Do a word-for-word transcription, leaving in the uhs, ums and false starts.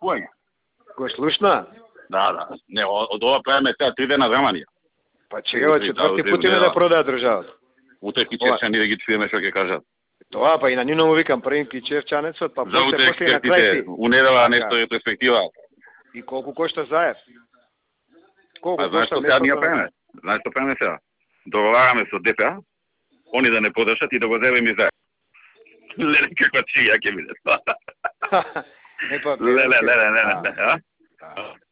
кога? Го слушна? Да, да. Не, од ова правиме сега три дена Германија. Па чега, четврти пат име да продаа државата. Утеки чевчани да ги чуеме што ќе кажат. Тоа па и на нивно му викам први чевчанецот, па после после на крај си. Унедела нешто е перспектива. И колку кошта заев? Колку а, кошта сега ние правиме? Знаеш што правиме сега? Договараме со Д П А, они да не подршат и да го земеме заев. Леле, каква чија ќе биде. Не па, леле, леле, леле, леле, а?